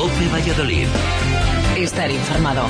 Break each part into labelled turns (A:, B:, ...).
A: COPE Valladolid.
B: Estar informado.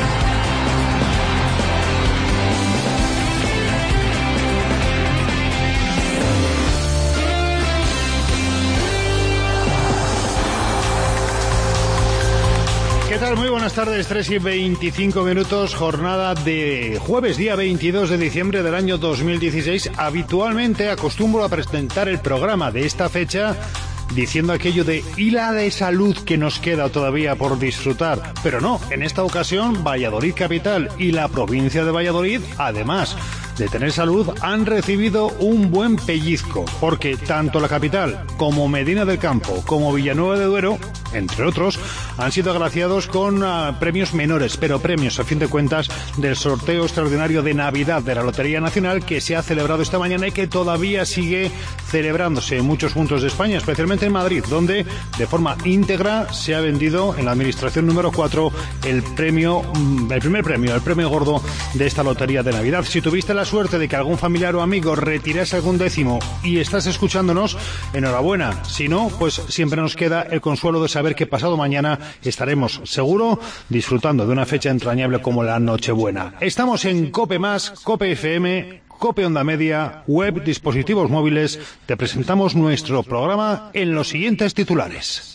C: ¿Qué tal? Muy buenas tardes, 3:25, jornada de jueves, día 22 de diciembre del año 2016. Habitualmente acostumbro a presentar el programa de esta fecha diciendo aquello de ¿y la de salud que nos queda todavía por disfrutar? Pero no, en esta ocasión Valladolid capital y la provincia de Valladolid, además de tener salud, han recibido un buen pellizco, porque tanto la capital como Medina del Campo, como Villanueva de Duero, entre otros, han sido agraciados con premios menores, pero premios, a fin de cuentas, del sorteo extraordinario de Navidad de la Lotería Nacional, que se ha celebrado esta mañana y que todavía sigue celebrándose en muchos puntos de España, especialmente en Madrid, donde de forma íntegra se ha vendido en la administración número 4 el primer premio, el premio gordo de esta Lotería de Navidad. Si tuviste la suerte de que algún familiar o amigo retirase algún décimo y estás escuchándonos, enhorabuena. Si no, pues siempre nos queda el consuelo de saber que pasado mañana estaremos, seguro, disfrutando de una fecha entrañable como la Nochebuena. Estamos en COPE+, COPE FM, COPE Onda Media, web, dispositivos móviles. Te presentamos nuestro programa en los siguientes titulares.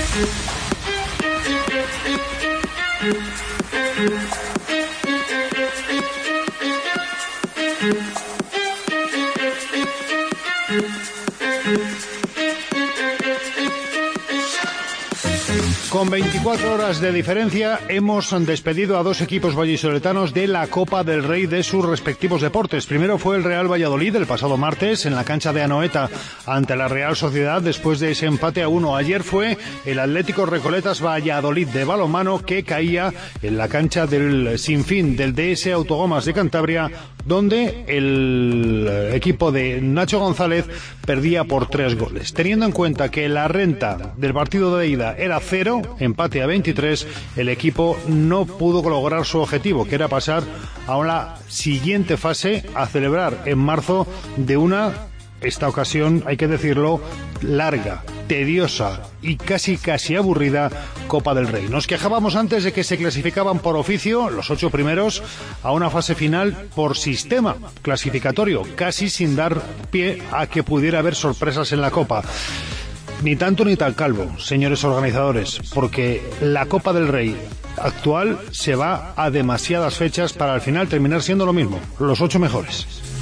C: Con 24 horas de diferencia hemos despedido a dos equipos vallisoletanos de la Copa del Rey de sus respectivos deportes. Primero fue el Real Valladolid el pasado martes en la cancha de Anoeta ante la Real Sociedad después de ese empate a 1. Ayer fue el Atlético Recoletas Valladolid de balonmano que caía en la cancha del Sinfín del DS Autogomas de Cantabria, donde el equipo de Nacho González perdía por 3 goles. Teniendo en cuenta que la renta del partido de ida era 0, empate a 23, el equipo no pudo lograr su objetivo, que era pasar a la siguiente fase a celebrar en marzo de esta ocasión, hay que decirlo, larga, tediosa y casi aburrida Copa del Rey. Nos quejábamos antes de que se clasificaban por oficio los 8 primeros a una fase final por sistema clasificatorio, casi sin dar pie a que pudiera haber sorpresas en la Copa. Ni tanto ni tan calvo, señores organizadores, porque la Copa del Rey actual se va a demasiadas fechas para al final terminar siendo lo mismo, los 8 mejores.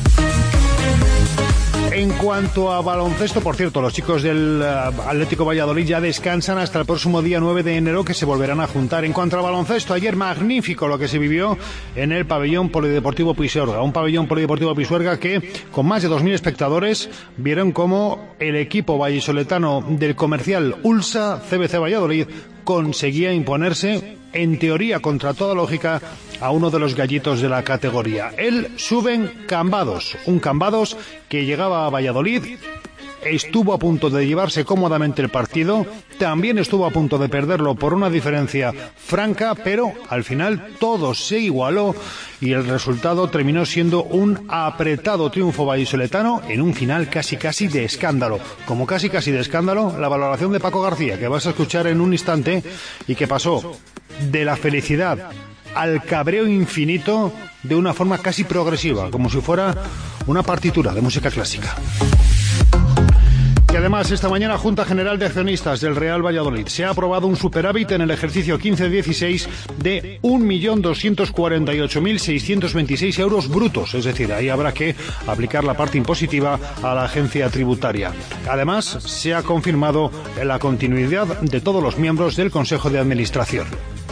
C: En cuanto a baloncesto, por cierto, los chicos del Atlético Valladolid ya descansan hasta el próximo día 9 de enero, que se volverán a juntar. En cuanto a baloncesto, ayer magnífico lo que se vivió en el pabellón polideportivo Pisuerga, un pabellón polideportivo Pisuerga que, con más de 2.000 espectadores, vieron cómo el equipo vallisoletano del comercial Ulsa CBC Valladolid conseguía imponerse, en teoría contra toda lógica, a uno de los gallitos de la categoría. El Suben Cambados, un Cambados que llegaba a Valladolid, estuvo a punto de llevarse cómodamente el partido, también estuvo a punto de perderlo por una diferencia franca, pero al final todo se igualó y el resultado terminó siendo un apretado triunfo vallisoletano en un final casi de escándalo. Como casi de escándalo, la valoración de Paco García, que vas a escuchar en un instante, y que pasó de la felicidad al cabreo infinito de una forma casi progresiva, como si fuera una partitura de música clásica. Y además, esta mañana, Junta General de Accionistas del Real Valladolid se ha aprobado un superávit en el ejercicio 15-16 de 1.248.626 euros brutos. Es decir, ahí habrá que aplicar la parte impositiva a la agencia tributaria. Además, se ha confirmado la continuidad de todos los miembros del Consejo de Administración.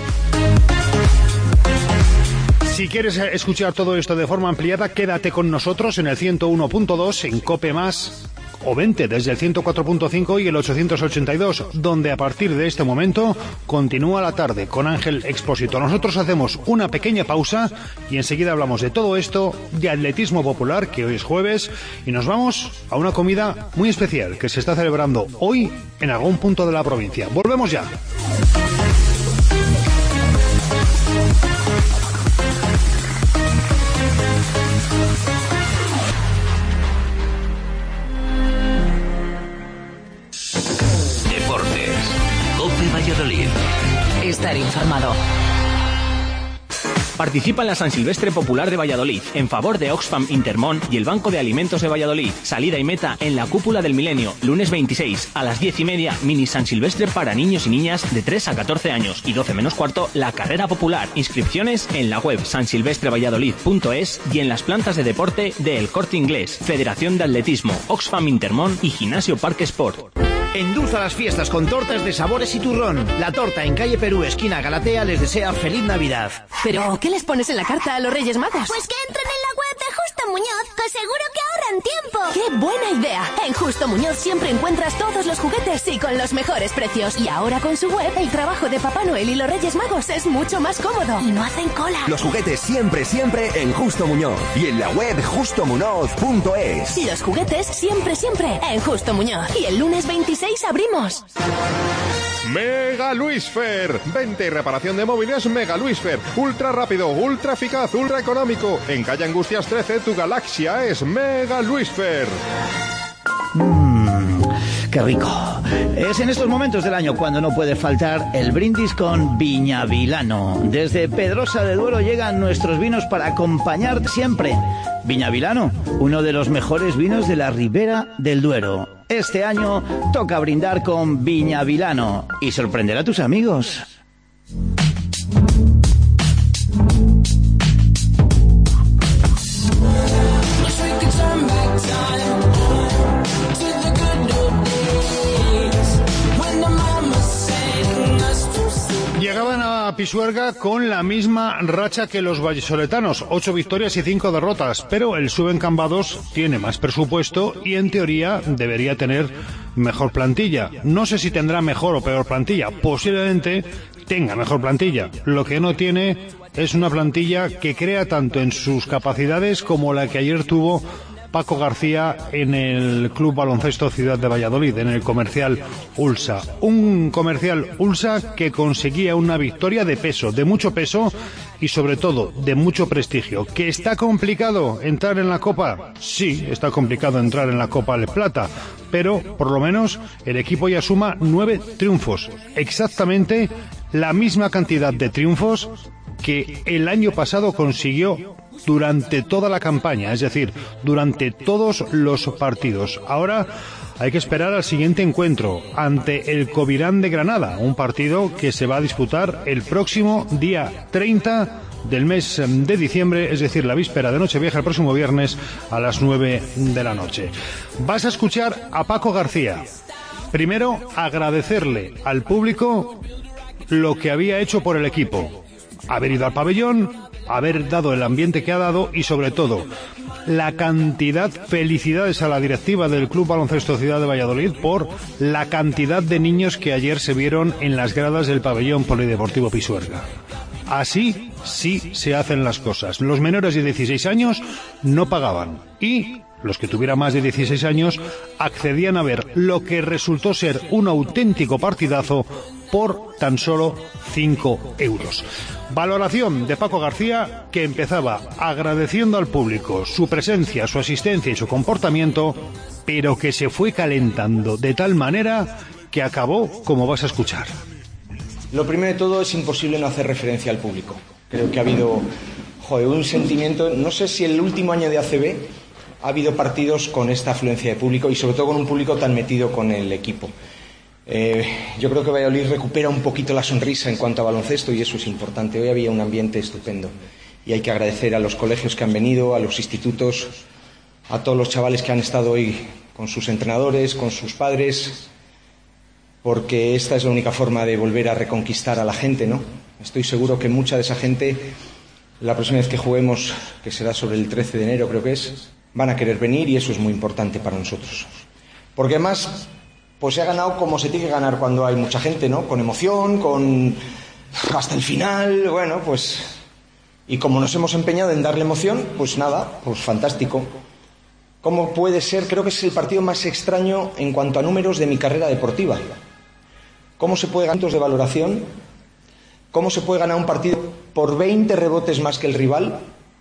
C: Si quieres escuchar todo esto de forma ampliada, quédate con nosotros en el 101.2 en COPE+, o vente desde el 104.5 y el 882, donde a partir de este momento continúa la tarde con Ángel Expósito. Nosotros hacemos una pequeña pausa y enseguida hablamos de todo esto, de atletismo popular, que hoy es jueves, y nos vamos a una comida muy especial que se está celebrando hoy en algún punto de la provincia. Volvemos ya.
A: Valladolid.
B: Estar informado.
D: Participa en la San Silvestre Popular de Valladolid, en favor de Oxfam Intermón y el Banco de Alimentos de Valladolid. Salida y meta en la Cúpula del Milenio, lunes 26, a las 10:30, mini San Silvestre para niños y niñas de 3 a 14 años y 12 menos cuarto, la carrera popular. Inscripciones en la web sansilvestrevalladolid.es y en las plantas de deporte de El Corte Inglés, Federación de Atletismo, Oxfam Intermón y Gimnasio Parque Sport.
E: Endulza las fiestas con tortas de sabores y turrón. La Torta en calle Perú, esquina Galatea, les desea feliz Navidad.
F: ¿Pero qué les pones en la carta a los Reyes Magos?
G: Pues que entren en la web de Justo Muñoz, que seguro que ahorran tiempo.
F: ¡Qué buena idea! En Justo Muñoz siempre encuentras todos los juguetes y con los mejores precios. Y ahora con su web, el trabajo de Papá Noel y los Reyes Magos es mucho más cómodo.
G: Y no hacen cola.
H: Los juguetes siempre, siempre en Justo Muñoz. Y en la web justomuñoz.es.
F: Los juguetes siempre, siempre en Justo Muñoz. Y el lunes 26 abrimos.
I: Mega Luisfer, venta y reparación de móviles Mega Luisfer, ultra rápido, ultra eficaz, ultra económico. En calle Angustias 13, tu galaxia es Mega Luisfer.
E: ¡Qué rico! Es en estos momentos del año cuando no puede faltar el brindis con Viñavilano. Desde Pedrosa de Duero llegan nuestros vinos para acompañar siempre. Viñavilano, uno de los mejores vinos de la Ribera del Duero. Este año toca brindar con Viñavilano y sorprender a tus amigos.
C: Llegaban a Pisuerga con la misma racha que los vallisoletanos, 8 victorias y 5 derrotas, pero el Subencambados tiene más presupuesto y en teoría debería tener mejor plantilla. No sé si tendrá mejor o peor plantilla, posiblemente tenga mejor plantilla. Lo que no tiene es una plantilla que crea tanto en sus capacidades como la que ayer tuvo Paco García en el Club Baloncesto Ciudad de Valladolid, en el Comercial Ulsa. Un Comercial Ulsa que conseguía una victoria de peso, de mucho peso y sobre todo de mucho prestigio. ¿Que está complicado entrar en la Copa? Sí, está complicado entrar en la Copa de Plata, pero por lo menos el equipo ya suma 9 triunfos. Exactamente la misma cantidad de triunfos que el año pasado consiguió durante toda la campaña, es decir, durante todos los partidos. Ahora hay que esperar al siguiente encuentro ante el Covirán de Granada, un partido que se va a disputar el próximo día 30 del mes de diciembre, es decir, la víspera de Nochevieja, el próximo viernes a las 9 de la noche. Vas a escuchar a Paco García. Primero, agradecerle al público lo que había hecho por el equipo. Haber ido al pabellón, haber dado el ambiente que ha dado y sobre todo la cantidad, felicidades a la directiva del Club Baloncesto Ciudad de Valladolid por la cantidad de niños que ayer se vieron en las gradas del pabellón polideportivo Pisuerga. Así sí se hacen las cosas. Los menores de 16 años no pagaban y los que tuvieran más de 16 años accedían a ver lo que resultó ser un auténtico partidazo por tan solo 5 euros. Valoración de Paco García, que empezaba agradeciendo al público su presencia, su asistencia y su comportamiento, pero que se fue calentando de tal manera que acabó como vas a escuchar.
J: Lo primero de todo, es imposible no hacer referencia al público. Creo que ha habido un sentimiento, no sé si el último año de ACB ha habido partidos con esta afluencia de público y sobre todo con un público tan metido con el equipo. Yo creo que Valladolid recupera un poquito la sonrisa en cuanto a baloncesto y eso es importante. Hoy había un ambiente estupendo y hay que agradecer a los colegios que han venido, a los institutos, a todos los chavales que han estado hoy con sus entrenadores, con sus padres, porque esta es la única forma de volver a reconquistar a la gente, ¿no? Estoy seguro que mucha de esa gente, la próxima vez que juguemos, que será sobre el 13 de enero creo que es, van a querer venir y eso es muy importante para nosotros. Porque además, pues se ha ganado como se tiene que ganar cuando hay mucha gente, ¿no? Con emoción, con hasta el final, bueno, pues... Y como nos hemos empeñado en darle emoción, pues nada, pues fantástico. ¿Cómo puede ser? Creo que es el partido más extraño en cuanto a números de mi carrera deportiva. ¿Cómo se puede ganar puntos de valoración? ¿Cómo se puede ganar un partido por 20 rebotes más que el rival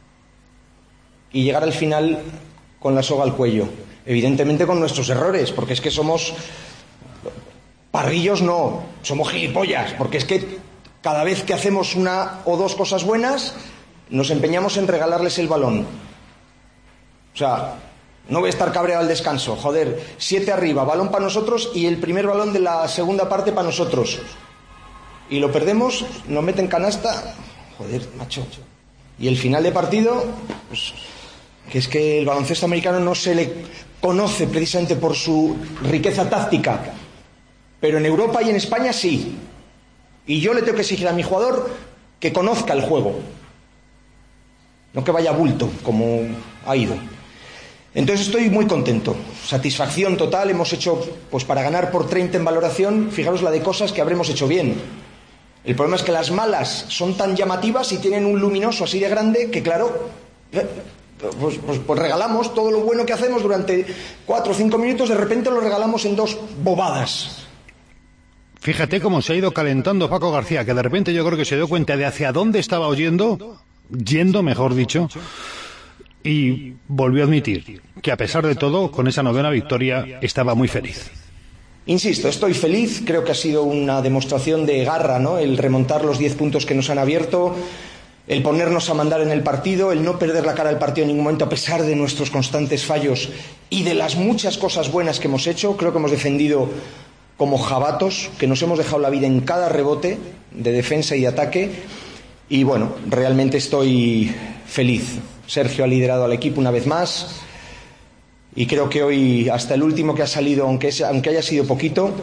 J: y llegar al final con la soga al cuello? Evidentemente con nuestros errores, porque es que somos Parrillos no, somos gilipollas, porque es que cada vez que hacemos una o dos cosas buenas, nos empeñamos en regalarles el balón. O sea, no voy a estar cabreado al descanso, joder, 7 arriba, balón para nosotros y el primer balón de la segunda parte para nosotros. Y lo perdemos, nos meten canasta, joder, macho. Y el final de partido, pues, que es que el baloncesto americano no se le conoce precisamente por su riqueza táctica, pero en Europa y en España sí. Y yo le tengo que exigir a mi jugador que conozca el juego, no que vaya a bulto como ha ido. Entonces estoy muy contento, satisfacción total. Hemos hecho, pues para ganar por 30 en valoración, fijaros la de cosas que habremos hecho bien. El problema es que las malas son tan llamativas y tienen un luminoso así de grande que, claro, pues regalamos todo lo bueno que hacemos durante 4 o 5 minutos, de repente lo regalamos en 2 bobadas.
C: Fíjate cómo se ha ido calentando Paco García, que de repente yo creo que se dio cuenta de hacia dónde estaba yendo, mejor dicho, y volvió a admitir que a pesar de todo, con esa 9ª victoria, estaba muy feliz.
J: Insisto, estoy feliz, creo que ha sido una demostración de garra, ¿no? El remontar los 10 puntos que nos han abierto, el ponernos a mandar en el partido, el no perder la cara del partido en ningún momento a pesar de nuestros constantes fallos y de las muchas cosas buenas que hemos hecho. Creo que hemos defendido como jabatos, que nos hemos dejado la vida en cada rebote de defensa y ataque. Y bueno, realmente estoy feliz. Sergio ha liderado al equipo una vez más y creo que hoy hasta el último que ha salido, aunque haya sido poquito,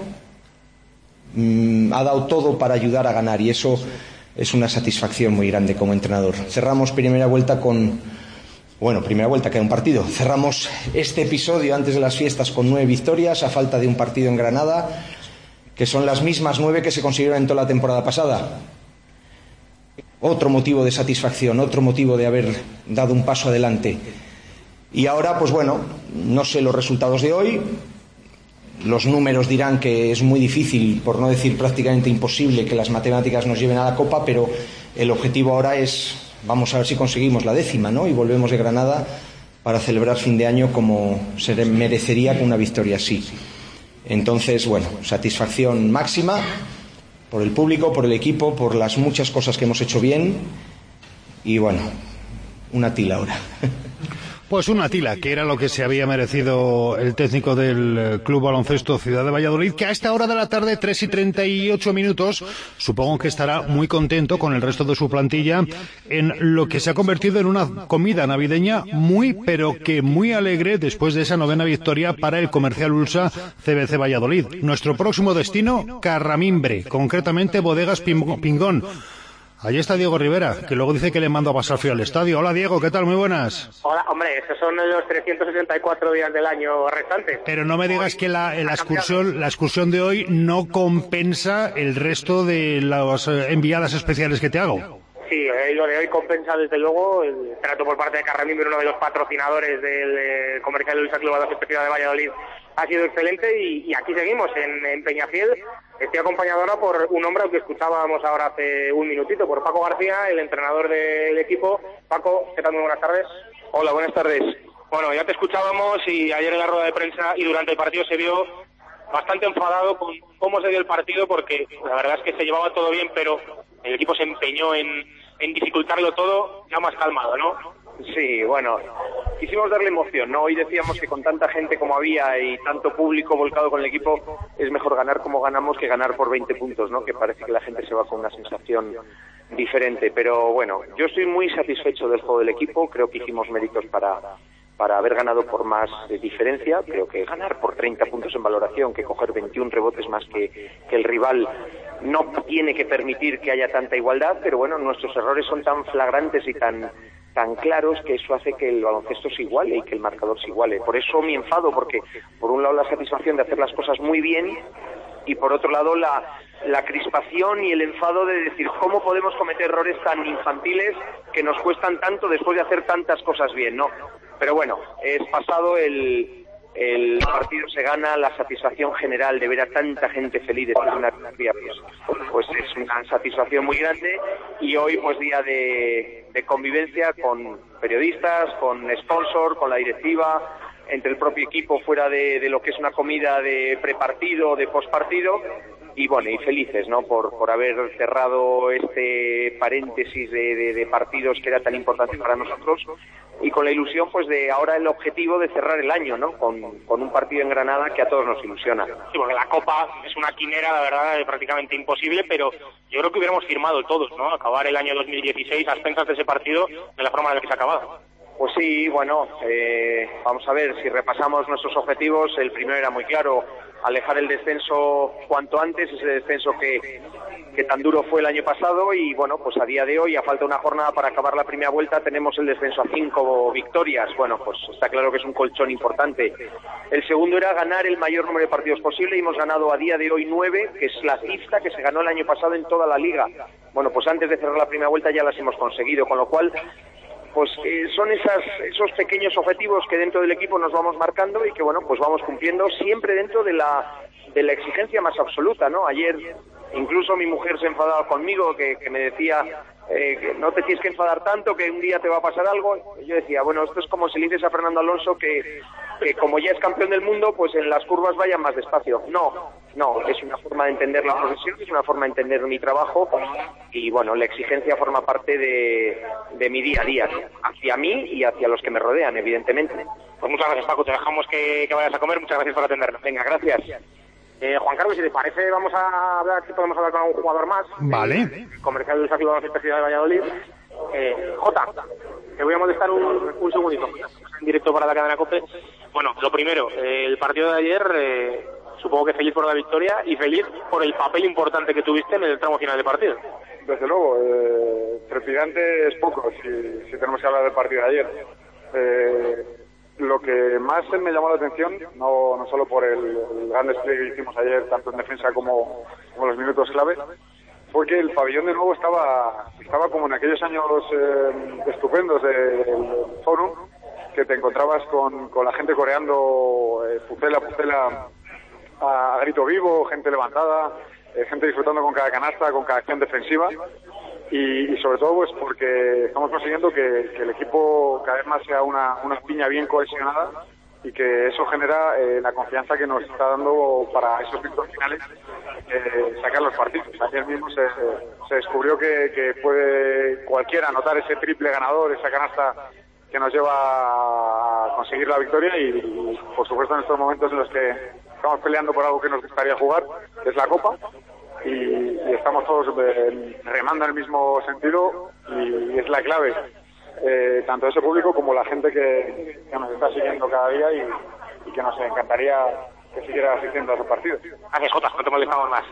J: ha dado todo para ayudar a ganar, y eso es una satisfacción muy grande como entrenador. Cerramos primera vuelta queda un partido. Cerramos este episodio antes de las fiestas con 9 victorias a falta de un partido en Granada, que son las mismas 9 que se consiguieron en toda la temporada pasada. Otro motivo de satisfacción, otro motivo de haber dado un paso adelante. Y ahora, pues bueno, no sé los resultados de hoy. Los números dirán que es muy difícil, por no decir prácticamente imposible, que las matemáticas nos lleven a la copa, pero el objetivo ahora es, vamos a ver si conseguimos la 10ª, ¿no? Y volvemos de Granada para celebrar fin de año como se merecería con una victoria así. Entonces, bueno, satisfacción máxima por el público, por el equipo, por las muchas cosas que hemos hecho bien, y bueno, una tila ahora.
C: Pues una tila, que era lo que se había merecido el técnico del Club Baloncesto Ciudad de Valladolid, que a esta hora de la tarde, 3:38, supongo que estará muy contento con el resto de su plantilla en lo que se ha convertido en una comida navideña muy, pero que muy alegre después de esa 9ª victoria para el Comercial Ulsa CBC Valladolid. Nuestro próximo destino, Carramimbre, concretamente Bodegas Pingón. Allí está Diego Rivera, que luego dice que le mando a pasar frío al estadio. Hola Diego, ¿qué tal? Muy buenas.
A: Hola, hombre, esos son los 364 días del año restantes.
C: Pero no me digas que la excursión de hoy no compensa el resto de las enviadas especiales que te hago.
A: Sí, lo de hoy compensa desde luego el trato por parte de Carramimbre, uno de los patrocinadores del Comercial Ulsa Club Baloncesto de Valladolid. Ha sido excelente y aquí seguimos en Peñafiel. Estoy acompañado ahora por un hombre al que escuchábamos ahora hace un minutito, por Paco García, el entrenador del equipo. Paco, ¿qué tal? Muy buenas tardes.
K: Hola, buenas tardes.
A: Bueno, ya te escuchábamos y ayer en la rueda de prensa y durante el partido se vio bastante enfadado con cómo se dio el partido, porque la verdad es que se llevaba todo bien, pero el equipo se empeñó en dificultarlo todo, ya más calmado, ¿no?
K: Sí, bueno, quisimos darle emoción, ¿no? Hoy decíamos que con tanta gente como había y tanto público volcado con el equipo, es mejor ganar como ganamos que ganar por 20 puntos, ¿no? Que parece que la gente se va con una sensación diferente. Pero bueno, yo estoy muy satisfecho del juego del equipo, creo que hicimos méritos para haber ganado por más diferencia. Creo que ganar por 30 puntos en valoración, que coger 21 rebotes más que el rival, no tiene que permitir que haya tanta igualdad, pero bueno, nuestros errores son tan flagrantes y tan claros que eso hace que el baloncesto se iguale y que el marcador se iguale. Por eso mi enfado, porque por un lado la satisfacción de hacer las cosas muy bien y por otro lado la crispación y el enfado de decir cómo podemos cometer errores tan infantiles que nos cuestan tanto después de hacer tantas cosas bien, ¿no? Pero bueno, es pasado, el partido se gana, la satisfacción general de ver a tanta gente feliz después de una victoria, pues es una satisfacción muy grande. Y hoy pues día de convivencia con periodistas, con sponsor, con la directiva, entre el propio equipo fuera de lo que es una comida de prepartido, de postpartido, y bueno, y felices, ¿no? Por haber cerrado este paréntesis de partidos que era tan importante para nosotros, y con la ilusión pues de ahora el objetivo de cerrar el año, ¿no? Con un partido en Granada que a todos nos ilusiona.
A: Sí, porque la Copa es una quimera, la verdad, prácticamente imposible, pero yo creo que hubiéramos firmado todos, ¿no? Acabar el año 2016 a expensas de ese partido de la forma en la que se ha acabado.
K: Pues sí, bueno, vamos a ver, si repasamos nuestros objetivos, el primero era muy claro, alejar el descenso cuanto antes, ese descenso que tan duro fue el año pasado, y bueno, pues a día de hoy, a falta de una jornada para acabar la primera vuelta, tenemos el descenso a 5 victorias. Bueno, pues está claro que es un colchón importante. El segundo era ganar el mayor número de partidos posible, y hemos ganado a día de hoy 9, que es la cifra que se ganó el año pasado en toda la liga. Bueno, pues antes de cerrar la primera vuelta ya las hemos conseguido, con lo cual pues son esos pequeños objetivos que dentro del equipo nos vamos marcando y que bueno, pues vamos cumpliendo siempre dentro de la exigencia más absoluta, ¿no? Ayer incluso mi mujer se enfadaba conmigo, que me decía que no te tienes que enfadar tanto, que un día te va a pasar algo. Y yo decía, bueno, esto es como si le dices a Fernando Alonso que como ya es campeón del mundo, pues en las curvas vayan más despacio. No, es una forma de entender la profesión, es una forma de entender mi trabajo, y bueno, la exigencia forma parte de mi día a día, ¿no? Hacia mí y hacia los que me rodean, evidentemente.
A: Pues muchas gracias, Paco, te dejamos que vayas a comer, muchas gracias por atendernos.
K: Venga, gracias.
A: Juan Carlos, si te parece, vamos a hablar, si podemos hablar con algún jugador más.
C: Vale.
A: Comercial del Sacro Baloncesto Ciudad de Valladolid. Jota, te voy a molestar un segundito, en directo para la cadena COPE. Bueno, lo primero, el partido de ayer, supongo que feliz por la victoria y feliz por el papel importante que tuviste en el tramo final del partido.
L: Desde luego, trepidante es poco, si tenemos que hablar del partido de ayer. Lo que más me llamó la atención, no solo por el gran despliegue que hicimos ayer, tanto en defensa como los minutos clave, fue que el pabellón de nuevo estaba como en aquellos años estupendos del Forum, que te encontrabas con la gente coreando Pucela a grito vivo, gente levantada, gente disfrutando con cada canasta, con cada acción defensiva, y sobre todo pues porque estamos consiguiendo que el equipo cada vez más sea una piña bien cohesionada, y que eso genera la confianza que nos está dando para esos minutos finales sacar los partidos. Ayer mismo se descubrió que puede cualquiera anotar ese triple ganador, esa canasta que nos lleva a conseguir la victoria, y por supuesto en estos momentos en los que estamos peleando por algo que nos gustaría jugar, que es la Copa, y estamos todos remando en el mismo sentido, y es la clave, tanto ese público como la gente que nos está siguiendo cada día, y que nos encantaría que siguiera asistiendo a esos partidos.
A: Gracias, Jota, no te molestamos más.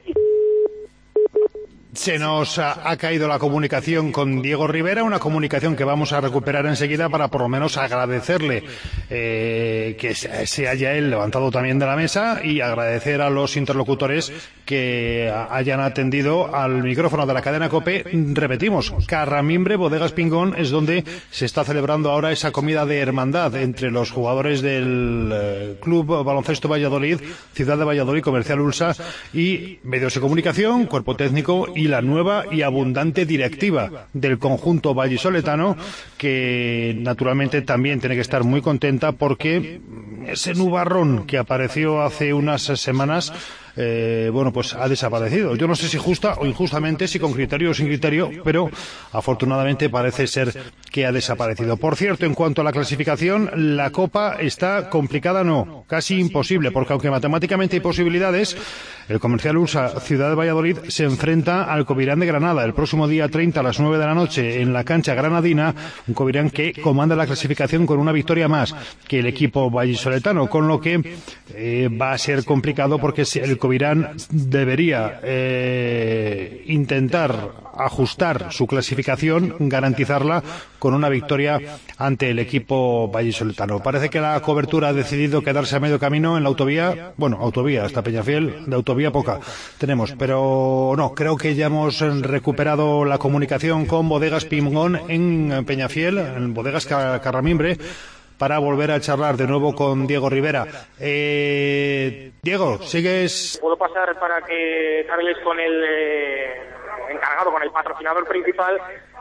C: Se nos ha caído la comunicación con Diego Rivera, una comunicación que vamos a recuperar enseguida para por lo menos agradecerle que se haya él levantado también de la mesa, y agradecer a los interlocutores que hayan atendido al micrófono de la cadena COPE. Repetimos, Carramimbre, Bodegas Pingón, es donde se está celebrando ahora esa comida de hermandad entre los jugadores del Club Baloncesto Valladolid, Ciudad de Valladolid, Comercial Ulsa y medios de comunicación, cuerpo técnico y la nueva y abundante directiva del conjunto vallisoletano, que naturalmente también tiene que estar muy contenta porque ese nubarrón que apareció hace unas semanas pues ha desaparecido. Yo no sé si justa o injustamente, si con criterio o sin criterio, pero afortunadamente parece ser que ha desaparecido. Por cierto, en cuanto a la clasificación, la Copa está complicada, no, casi imposible, porque aunque matemáticamente hay posibilidades, el Comercial Ulsa Ciudad de Valladolid se enfrenta al Covirán de Granada el próximo día 30 a las 9 de la noche en la cancha granadina, un Covirán que comanda la clasificación con una victoria más que el equipo vallisoletano, con lo que va a ser complicado, porque el Covirán debería intentar ajustar su clasificación, garantizarla con una victoria ante el equipo vallisoletano. Parece que la cobertura ha decidido quedarse a medio camino en la autovía, autovía hasta Peñafiel, de autovía poca tenemos, pero no, creo que ya hemos recuperado la comunicación con Bodegas Pingón en Peñafiel, en Bodegas Carramimbre, para volver a charlar de nuevo con Diego Rivera. Diego, ¿sigues?
A: ¿Puedo pasar para que hables con el encargado, con el patrocinador principal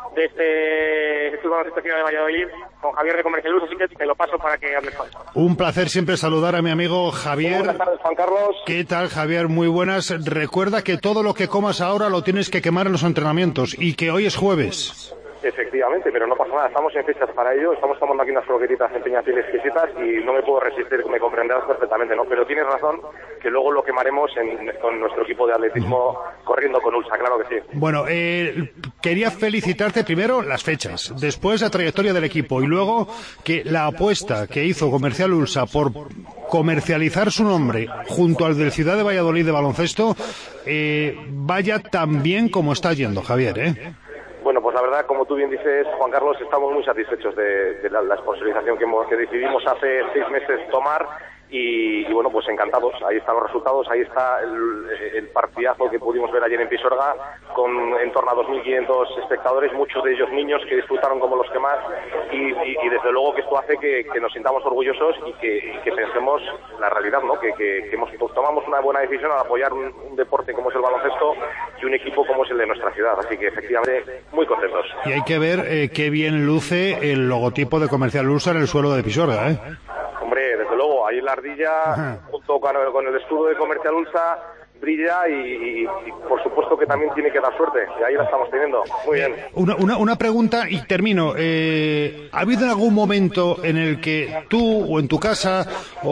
A: de este Club Baloncesto Ciudad de Valladolid con Javier de Comercial Ulsa, así que te lo paso para que hables con él.
C: Un placer siempre saludar a mi amigo Javier.
A: Buenas tardes, Juan Carlos.
C: ¿Qué tal, Javier? Muy buenas. Recuerda que todo lo que comas ahora lo tienes que quemar en los entrenamientos y que hoy es jueves.
M: Efectivamente, pero no pasa nada, estamos en fechas para ello, estamos tomando aquí unas croquetitas en Peñafiel exquisitas y no me puedo resistir, me comprenderás perfectamente, ¿no? Pero tienes razón que luego lo quemaremos con nuestro equipo de atletismo corriendo con Ulsa, claro que sí.
C: Bueno, quería felicitarte primero las fechas, después la trayectoria del equipo y luego que la apuesta que hizo Comercial Ulsa por comercializar su nombre junto al del Ciudad de Valladolid de baloncesto vaya tan bien como está yendo, Javier, ¿eh?
M: Bueno, pues la verdad, como tú bien dices, Juan Carlos, estamos muy satisfechos de la sponsorización que decidimos hace 6 meses tomar y bueno, pues encantados. Ahí están los resultados, ahí está el partidazo que pudimos ver ayer en Pisuerga con en torno a 2.500 espectadores, muchos de ellos niños que disfrutaron como los que más y desde luego que esto hace que nos sintamos orgullosos y que pensemos la realidad, ¿no? Que tomamos una buena decisión al apoyar un deporte como es el baloncesto y un equipo como es el de nuestra ciudad, así que efectivamente muy contentos.
C: Y hay que ver qué bien luce el logotipo de Comercial Ulsa en el suelo de Pisuerga, ¿eh?
M: Hombre, desde luego, ahí la ardilla, junto con el escudo de Comercial Ulsa, brilla y por supuesto que también tiene que dar suerte, y ahí la estamos teniendo. Muy bien.
C: Una pregunta y termino. ¿Ha habido algún momento en el que tú o en tu casa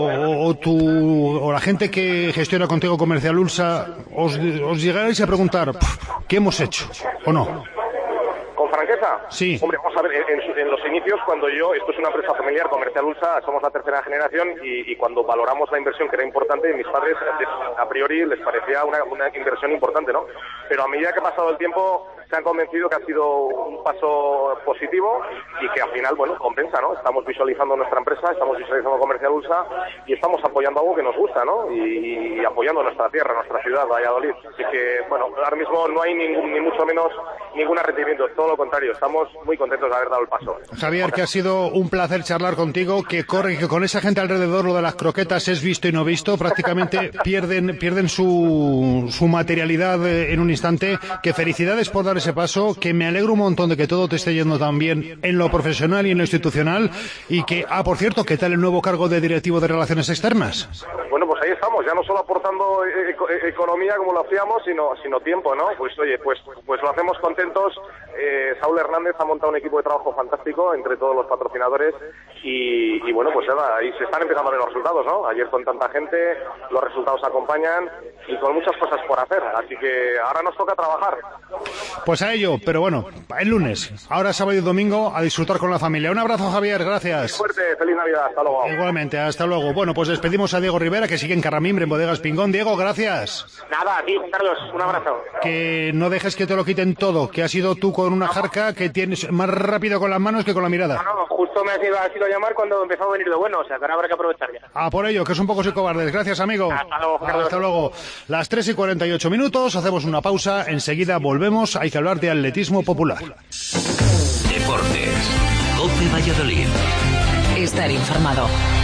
C: o la gente que gestiona contigo Comercial Ulsa os llegarais a preguntar ¿qué hemos hecho o no?
M: ¿Con franqueza?
C: Sí.
M: Hombre, vamos a ver, en los inicios, cuando esto es una empresa familiar, Comercial Ulsa, somos la tercera generación y cuando valoramos la inversión que era importante, mis padres a priori les parecía una inversión importante, ¿no? Pero a medida que ha pasado el tiempo, se han convencido que ha sido un paso positivo y que al final, bueno, compensa, ¿no? Estamos visualizando nuestra empresa, estamos visualizando Comercial Ulsa y estamos apoyando algo que nos gusta, ¿no? Y apoyando nuestra tierra, nuestra ciudad, Valladolid. Así que, bueno, ahora mismo no hay ni mucho menos ningún arrepentimiento, todo lo contrario, estamos muy contentos de haber dado el paso.
C: Javier, que ha sido un placer charlar contigo, que con esa gente alrededor lo de las croquetas es visto y no visto, prácticamente pierden su materialidad en un instante, que felicidades por dar ese paso, que me alegro un montón de que todo te esté yendo tan bien en lo profesional y en lo institucional y que, por cierto, ¿qué tal el nuevo cargo de directivo de Relaciones Externas?
M: Bueno, pues ahí estamos, ya no solo aportando economía como lo hacíamos, sino tiempo, ¿no? Pues oye, pues lo hacemos contentos. Saúl Hernández ha montado un equipo de trabajo fantástico entre todos los patrocinadores y bueno, pues nada, ahí se están empezando a ver los resultados, ¿no? Ayer con tanta gente, los resultados acompañan y con muchas cosas por hacer, así que ahora nos toca trabajar.
C: Pues a ello, pero bueno, el lunes, ahora sábado y domingo, a disfrutar con la familia. Un abrazo, Javier, gracias.
M: Suerte, feliz Navidad, hasta luego.
C: Igualmente, hasta luego. Bueno, pues despedimos a Diego Rivera, que sigue en Carramimbre, en Bodegas Pingón. Diego, gracias.
A: Nada, a ti, Carlos, un abrazo.
C: Que no dejes que te lo quiten todo, que has sido tú con una jarca que tienes más rápido con las manos que con la mirada.
A: No, justo me has ido a llamar cuando empezó a venir lo bueno, o sea, que ahora habrá que aprovechar ya.
C: Por ello, que es un poco soy cobardes. Gracias, amigo.
A: Hasta luego, Carlos.
C: Hasta luego. Las 3:48, hacemos una pausa, enseguida volvemos, hay que hablar de atletismo popular.
B: Deportes. COPE Valladolid. Estar informado.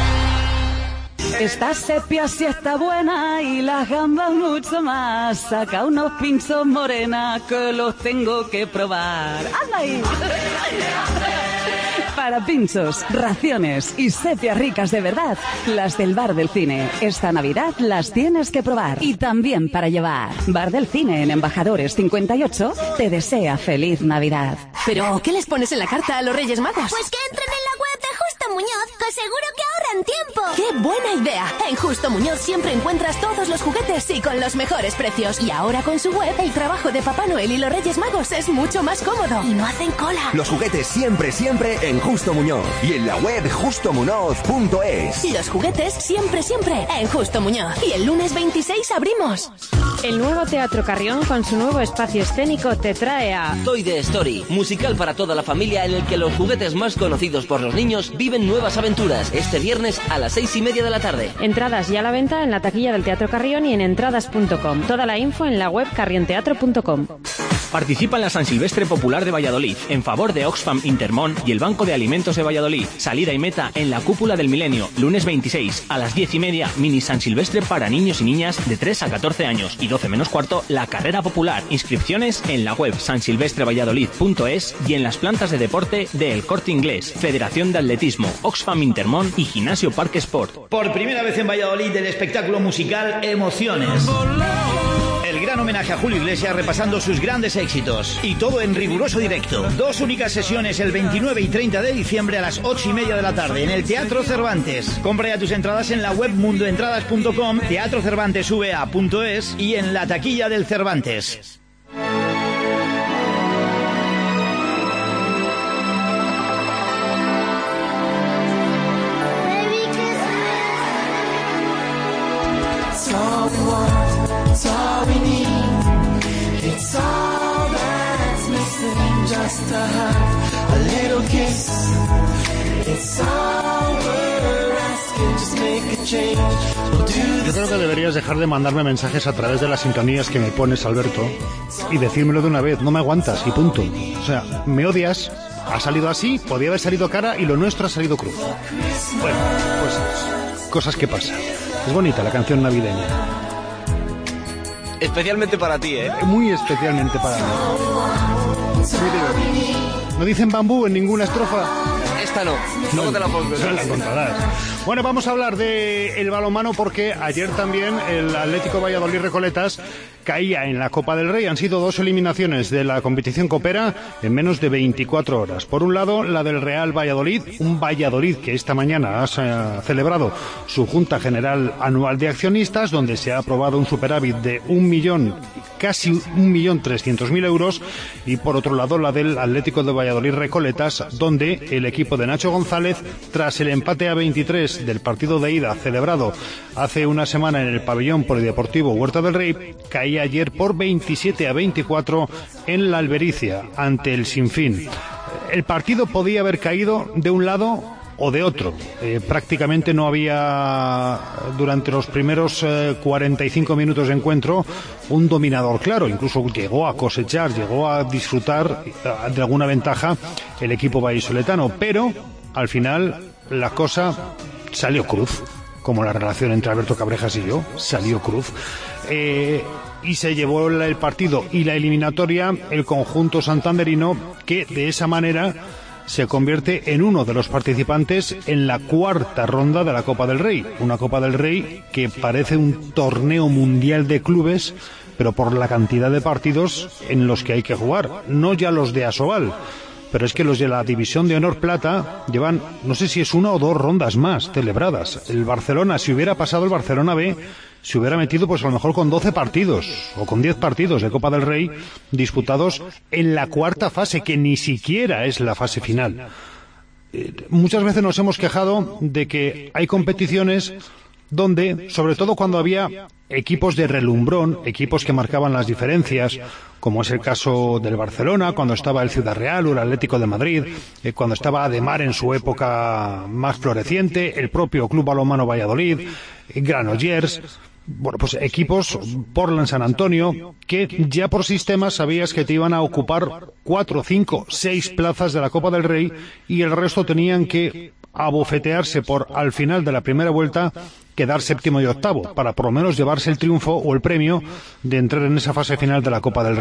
N: Esta sepia sí está buena y las gambas mucho más. Saca unos pinchos morena que los tengo que probar. ¡Anda ahí! Para pinchos, raciones y sepias ricas de verdad, las del Bar del Cine. Esta Navidad las tienes que probar. Y también para llevar. Bar del Cine en Embajadores 58 te desea feliz Navidad.
F: ¿Pero qué les pones en la carta a los Reyes Magos?
G: Pues que entren en la web de Justo Muñoz, que seguro que ahorran tiempo.
F: ¡Qué buena idea! En Justo Muñoz siempre encuentras todos los juguetes y con los mejores precios. Y ahora con su web, el trabajo de Papá Noel y los Reyes Magos es mucho más cómodo. Y no hacen cola.
H: Los juguetes siempre en Justo Muñoz. Y en la web justomuñoz.es.
F: Los juguetes siempre en Justo Muñoz. Y el lunes 26 abrimos.
O: El nuevo Teatro Carrión, con su nuevo espacio escénico, te trae a
P: Toy the Story, musical para toda la familia en el que los juguetes más conocidos por los niños viven nuevas aventuras. Este viernes a las 6:30 de la tarde.
O: Entradas ya a la venta en la taquilla del Teatro Carrión y en entradas.com. Toda la info en la web carrionteatro.com.
D: Participa en la San Silvestre Popular de Valladolid, en favor de Oxfam Intermón y el Banco de Alimentos de Valladolid. Salida y meta en la Cúpula del Milenio, lunes 26, a las 10:30, mini San Silvestre para niños y niñas de 3 a 14 años. Y 12 menos cuarto, la carrera popular. Inscripciones en la web sansilvestrevalladolid.es y en las plantas de deporte de El Corte Inglés, Federación de Atletismo, Oxfam Intermón y Gimnasio Parque Sport.
E: Por primera vez en Valladolid, el espectáculo musical Emociones. El gran homenaje a Julio Iglesias repasando sus grandes éxitos. Y todo en riguroso directo. 2 únicas sesiones el 29 y 30 de diciembre a las 8:30 de la tarde en el Teatro Cervantes. Compra ya tus entradas en la web mundoentradas.com, teatrocervantesva.es y en la taquilla del Cervantes.
Q: It's all we need. It's all that's missing. Just a hug, a little kiss. It's all we're asking. Just make a change.
C: Yo creo que deberías dejar de mandarme mensajes a través de las sintonías que me pones, Alberto, y decírmelo de una vez. No me aguantas y punto. O sea, me odias. Ha salido así, podía haber salido cara y lo nuestro ha salido cruz. Bueno, pues cosas que pasan. Es bonita la canción navideña.
R: Especialmente para ti, ¿eh?
C: Muy especialmente para mí. No dicen bambú en ninguna estrofa.
R: Esta no, luego te la pongo.
C: No la encontrarás. Bueno, vamos a hablar de el balonmano porque ayer también el Atlético Valladolid Recoletas caía en la Copa del Rey. Han sido 2 eliminaciones de la competición copera en menos de 24 horas. Por un lado, la del Real Valladolid, un Valladolid que esta mañana ha celebrado su Junta General Anual de Accionistas, donde se ha aprobado un superávit de casi 1.300.000 euros. Y por otro lado, la del Atlético de Valladolid Recoletas, donde el equipo de Nacho González, tras el empate a 23 del partido de ida celebrado hace una semana en el pabellón polideportivo Huerta del Rey, caía ayer por 27 a 24 en la Albericia ante el Sinfín. El partido podía haber caído de un lado o de otro. Prácticamente no había durante los primeros 45 minutos de encuentro un dominador claro. Incluso llegó a cosechar, llegó a disfrutar de alguna ventaja el equipo vallisoletano, pero al final la cosa salió cruz, como la relación entre Alberto Cabrejas y yo, salió cruz. Y se llevó el partido y la eliminatoria el conjunto santanderino, que de esa manera se convierte en uno de los participantes en la 4ª ronda de la Copa del Rey. Una Copa del Rey que parece un torneo mundial de clubes, pero por la cantidad de partidos en los que hay que jugar. No ya los de Asobal, pero es que los de la División de Honor Plata llevan, no sé si es 1 o 2 rondas más celebradas. El Barcelona, si hubiera pasado el Barcelona B, se hubiera metido pues a lo mejor con 12 partidos o con 10 partidos de Copa del Rey disputados en la 4ª fase, que ni siquiera es la fase final. Muchas veces nos hemos quejado de que hay competiciones donde, sobre todo cuando había equipos de relumbrón, equipos que marcaban las diferencias, como es el caso del Barcelona, cuando estaba el Ciudad Real o el Atlético de Madrid, cuando estaba Ademar en su época más floreciente, el propio Club Balonmano Valladolid, Granollers. Bueno, pues equipos, Portland, San Antonio, que ya por sistema sabías que te iban a ocupar 4, 5, 6 plazas de la Copa del Rey y el resto tenían que abofetearse por, al final de la primera vuelta, quedar 7º y 8º, para por lo menos llevarse el triunfo o el premio de entrar en esa fase final de la Copa del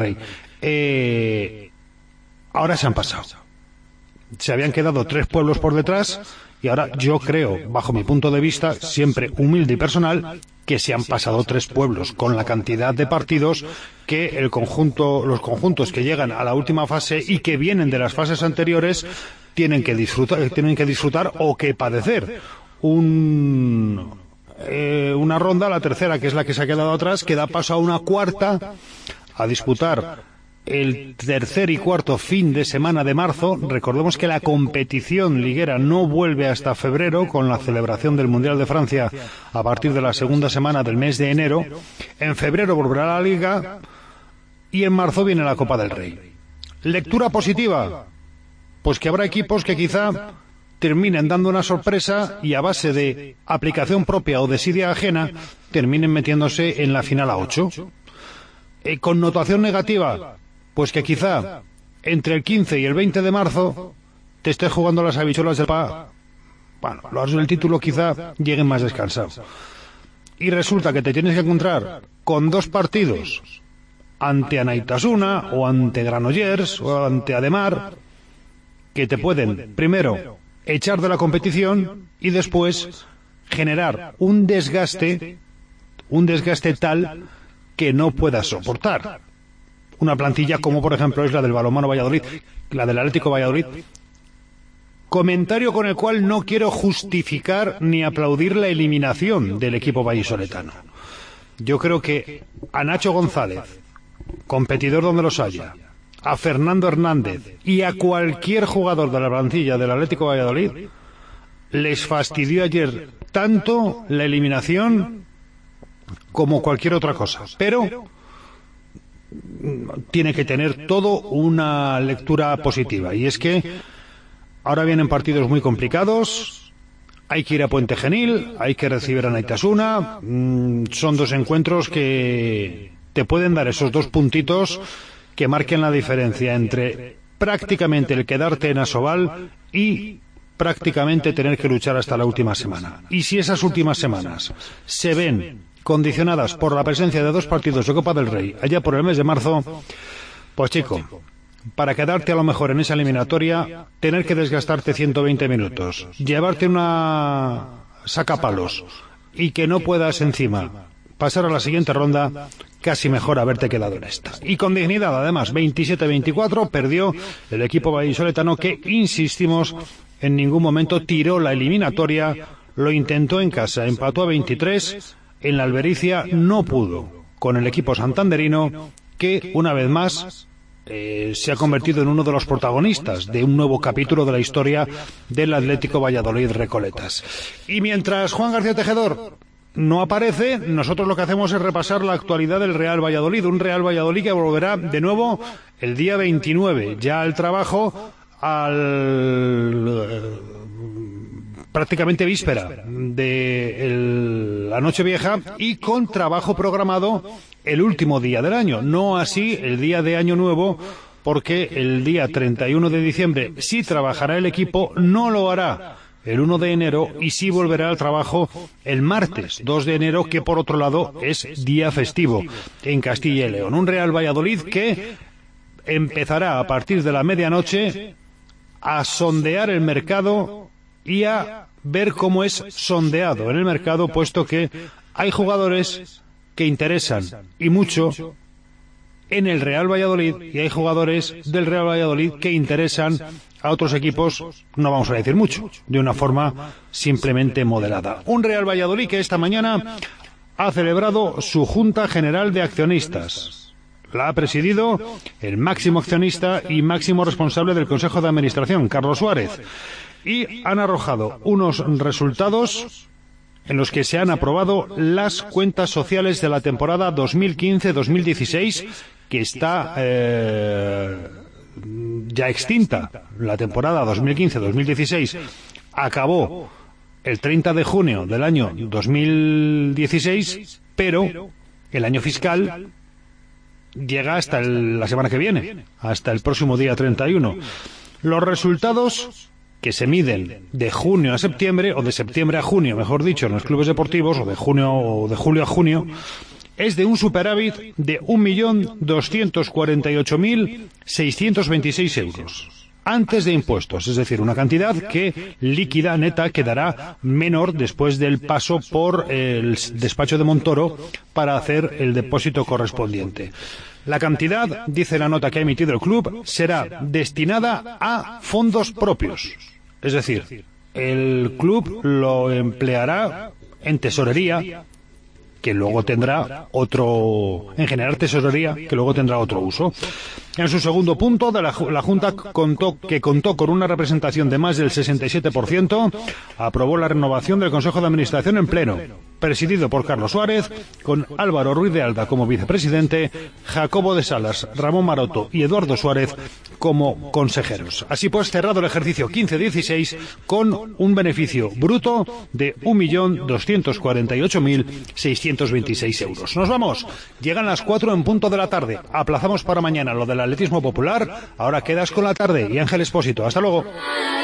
C: Rey. Ahora se han pasado. Se habían quedado 3 pueblos por detrás y ahora yo creo, bajo mi punto de vista, siempre humilde y personal, que se han pasado 3 pueblos con la cantidad de partidos que los conjuntos que llegan a la última fase y que vienen de las fases anteriores tienen que disfrutar o que padecer. Una ronda, la tercera, que es la que se ha quedado atrás, que da paso a una 4ª a disputar el 3er y 4º fin de semana de marzo. Recordemos que la competición liguera no vuelve hasta febrero, con la celebración del Mundial de Francia a partir de la segunda semana del mes de enero. En febrero volverá la Liga y en marzo viene la Copa del Rey. Lectura positiva, pues que habrá equipos que quizá terminen dando una sorpresa y a base de aplicación propia o desidia ajena terminen metiéndose en la final a 8. Connotación negativa, Pues que quizá entre el 15 y el 20 de marzo te estés jugando las habichuelas del PA. Bueno, los del título quizá lleguen más descansados. Y resulta que te tienes que encontrar con 2 partidos ante Anaitasuna o ante Granollers o ante Ademar, que te pueden, primero, echar de la competición y después generar un desgaste tal que no puedas soportar. Una plantilla como, por ejemplo, es la del Balonmano Valladolid, la del Atlético Valladolid. Comentario con el cual no quiero justificar ni aplaudir la eliminación del equipo vallisoletano. Yo creo que a Nacho González, competidor donde los haya, a Fernando Hernández y a cualquier jugador de la plantilla del Atlético Valladolid les fastidió ayer tanto la eliminación como cualquier otra cosa. Pero tiene que tener todo una lectura positiva, y es que ahora vienen partidos muy complicados, hay que ir a Puente Genil, hay que recibir a Naitasuna, son 2 encuentros que te pueden dar esos 2 puntitos que marquen la diferencia entre prácticamente el quedarte en Asobal y prácticamente tener que luchar hasta la última semana. Y si esas últimas semanas se ven condicionadas por la presencia de 2 partidos de Copa del Rey allá por el mes de marzo, pues chico, para quedarte a lo mejor en esa eliminatoria, tener que desgastarte 120 minutos, llevarte una sacapalos y que no puedas encima pasar a la siguiente ronda, casi mejor haberte quedado en esta. Y con dignidad, además, 27-24 perdió el equipo vallisoletano, que, insistimos, en ningún momento tiró la eliminatoria, lo intentó en casa, empató a 23, en la Albericia no pudo con el equipo santanderino, que una vez más se ha convertido en uno de los protagonistas de un nuevo capítulo de la historia del Atlético Valladolid Recoletas. Y mientras Juan García Tejedor no aparece, nosotros lo que hacemos es repasar la actualidad del Real Valladolid, un Real Valladolid que volverá de nuevo el día 29 ya al trabajo, prácticamente víspera de la Nochevieja, y con trabajo programado el último día del año, no así el día de Año Nuevo, porque el día 31 de diciembre sí trabajará el equipo, no lo hará el 1 de enero y sí volverá al trabajo el martes 2 de enero, que por otro lado es día festivo en Castilla y León. Un Real Valladolid que empezará a partir de la medianoche a sondear el mercado y a ver cómo es sondeado en el mercado, puesto que hay jugadores que interesan y mucho en el Real Valladolid y hay jugadores del Real Valladolid que interesan a otros equipos, no vamos a decir mucho, de una forma simplemente moderada. Un Real Valladolid que esta mañana ha celebrado su Junta General de Accionistas. La ha presidido el máximo accionista y máximo responsable del Consejo de Administración, Carlos Suárez, y han arrojado unos resultados en los que se han aprobado las cuentas sociales de la temporada 2015-2016, que está ya extinta. La temporada 2015-2016 acabó el 30 de junio del año 2016, pero el año fiscal llega hasta la semana que viene, hasta el próximo día 31. Los resultados que se miden de junio a septiembre, o de septiembre a junio, mejor dicho, en los clubes deportivos, o de julio a junio, es de un superávit de 1.248.626 euros, antes de impuestos, es decir, una cantidad que líquida, neta, quedará menor después del paso por el despacho de Montoro para hacer el depósito correspondiente. La cantidad, dice la nota que ha emitido el club, será destinada a fondos propios. Es decir, el club lo empleará en tesorería, que luego tendrá en general tesorería, que luego tendrá otro uso. En su segundo punto, la Junta contó con una representación de más del 67%, aprobó la renovación del Consejo de Administración en pleno, presidido por Carlos Suárez, con Álvaro Ruiz de Alda como vicepresidente, Jacobo de Salas, Ramón Maroto y Eduardo Suárez como consejeros. Así pues, cerrado el ejercicio 15-16 con un beneficio bruto de 1.248.626 euros. Nos vamos. Llegan las 4 en punto de la tarde. Aplazamos para mañana lo del atletismo popular. Ahora quedas con la tarde y Ángel Expósito. Hasta luego.